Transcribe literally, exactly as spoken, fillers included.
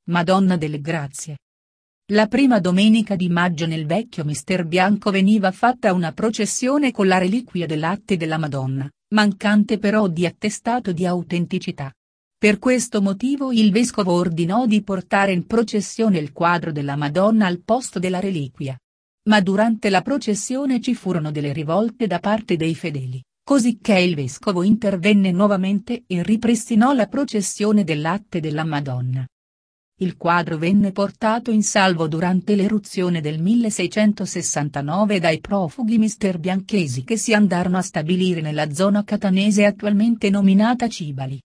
Madonna delle Grazie. La prima domenica di maggio nel vecchio Mister Bianco veniva fatta una processione con la reliquia del latte della Madonna, mancante però di attestato di autenticità. Per questo motivo il vescovo ordinò di portare in processione il quadro della Madonna al posto della reliquia. Ma durante la processione ci furono delle rivolte da parte dei fedeli, cosicché il vescovo intervenne nuovamente e ripristinò la processione del latte della Madonna. Il quadro venne portato in salvo durante l'eruzione del milleseicentosessantanove dai profughi misterbianchesi che si andarono a stabilire nella zona catanese attualmente nominata Cibali.